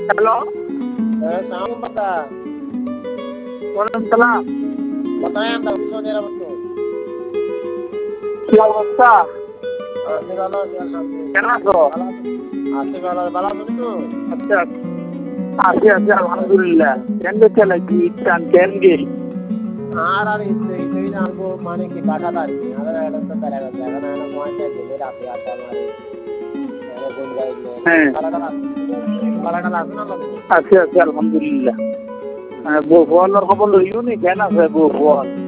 Hello, Salamu bata. ওয়ালাইকুম সালাম। Bata yan daw Saudi Arabia. কি অবস্থা? Asi bala alhamdulillah. কেমন আছো? Asi bala তুমি তো? আচ্ছা, আছি আছি আলহামদুলিল্লাহ। কেন চলে কি চান কেন গে? আর এই জানবো মানে কি টাকা দাঁড়িয়ে আর এটা তো তারা জায়গা না ময়না গেলে রাতে আড্ডা মারে কোন গাইলে হ্যাঁ, বালাটা লাগবে না লাগে আছি আছি আলহামদুলিল্লাহ। বউ ফোনের খবর লইও নি কেন আছে বউ ফোন?